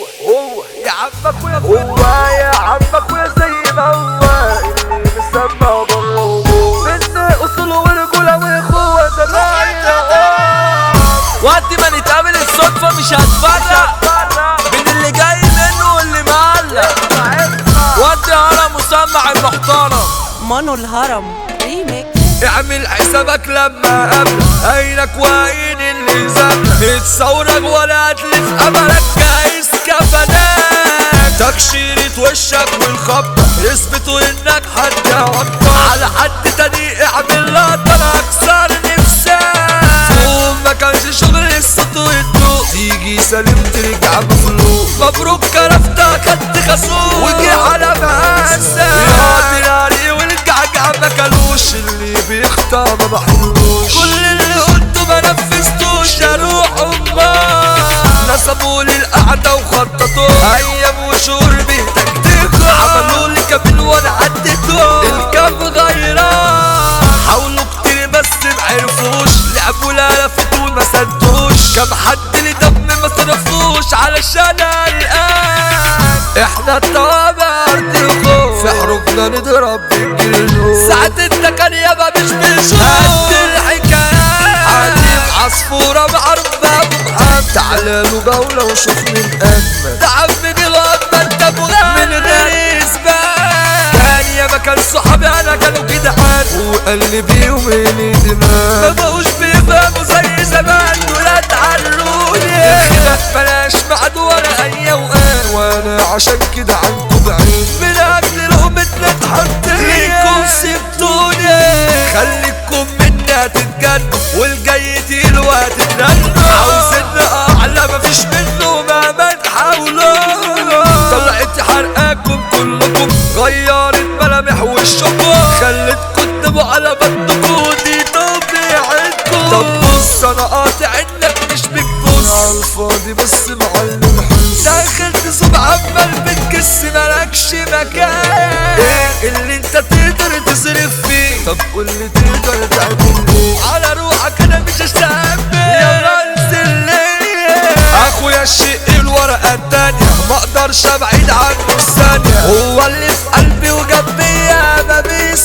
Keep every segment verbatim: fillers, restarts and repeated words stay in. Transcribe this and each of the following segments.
هو يا عمك ويا هو يا عمك ويا زي ما هو اللي مسمى بره من اصول ورجوله واخوه زمايل. وقت ما نتقابل الصدفه مش هتفرق بين اللي جاي منه واللي معلق. وقت هرم مسمع المحترم مانو الهرم ريميكس. اعمل حسابك لما قبل عينك وعين اللي زبلك اتصورك ولا هتلف املك جايز كفنان تكشيرة وشك والخبطة يثبتوا انك حد عطة على حد تاني. اعمل لقطة اكسر نفسك فوق ما كانش شغل الصوت والضوء تيجي سليم ترجع مخلوق. مبروك كرفتك خدت خازوق وجي على مقاسك يقعد العري والجعجع مكلوش اللي بيخطى ما بحلوش. كل اللي قلته ما نفذتوش يا روح امك نصبوا لي القعدة وخططوا ايام وشهور بيتكتكوا عملوا لي كابل وانا عديتهم الكام غيران حاولوا كتير بس معرفوش لعبوا لا لفتوا ما سدوش كم حد لي دم ما صرفوش علشان الان احنا الطوابع ارض الخوف في حروفنا نضرب بالجنون ساعات التكن يابا مش بنشوف قد الحكايات عادي عصفورة معربة بمحام تعالى له جولة وشوف من أجمل تعبني الوقت انت من غير إثبات كان ياما كان صحابي أنا كانوا جدعان وقلبي وميلي دماغ ما بقوش بيفهموا زي زمان ولا تعلوني الخلاف بلاش معد ولا أي أوقات وأنا عشان كده عنكم بعيد من أجل لقمتنا تحط ليكم سبتوني خليكم منا تتجنوا والجاي تقيل وهتترنوا عاوزين أعلى مفيش منه مهما تحاولوا طلعت حرقاكم كلكم غيرت ملامح وشكم خلتكم تبقوا على بطنكم دي طبيعتكم. طب بص أنا قاطع إنك مش بتبص عالفاضي بس معلم حس داخل تصب عمال بتكس مالكش مكان ايه اللي انت تقدر تصرف فيه طب قولي تقدر تعمل ايه على روحك انا مش هستقبل يلا انزل ليه اخويا الشق الورقة التانية ما اقدرش ابعد عنه الثانية هو اللي في قلبي وجنبيا ما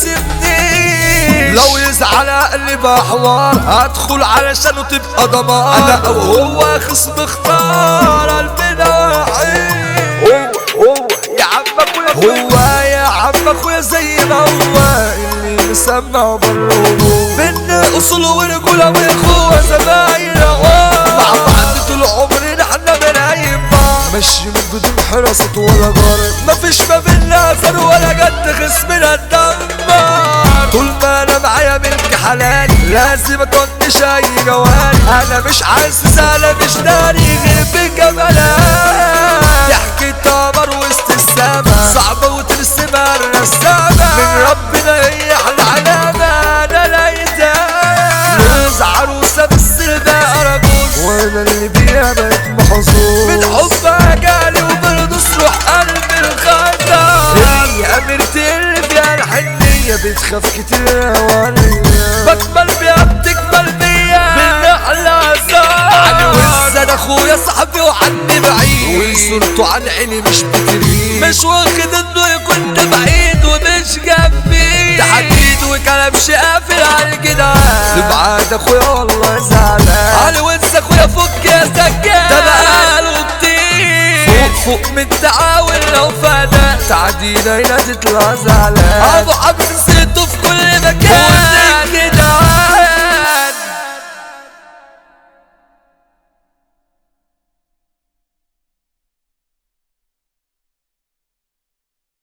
بيسيبنيش لو يزعل اقلب حوار هدخل علشانه تبقى دمار انا او هو خصم اختار قلبنا واحد هو هو يا عمك ويا هو يا عمك ويا زي ما هو اللي مسمع بره من اصول ورجوله واخوه زمايل مع بعض طول عمرنا احنا بنعيم بعض ماشيين بدون حراسة ولا جرد مفيش ما بينا اثر ولا جد خصمنا اتدمر طول ما انا معايا ملك حلال لازم اطنش اي جوال انا مش حاسس انا مش داري غير بجمالات ضحكة قمر وسط السما صعبة وترسمها الرسامة من ربنا هي احلى علامة انا لقيتها جوز عروسة بس الباقي أرجوز وانا اللي بيها بقيت محظوظ من حبها جالي وبرضوس روح قلبي الخطر هي أميرتي اللي فيها الحنية بتخاف كتير وعليا بكمل بيها بتكمل بيا بالنحلة هزار عني وز انا اخويا صاحبي وعني بعيد وصورته عن عيني مش بتريد مش واخد انه يكون ده بعيد ومش جنبي ده حديد وكلام قافل على الجدعان تبعد اخويا والله زعلان علي وانسى اخويا فك يا سكان ده بقاله كتير فوق فوق من تعاون لو فدا تعدينا هنا تطلع زعلان ابو حبس نسيته في كل مكان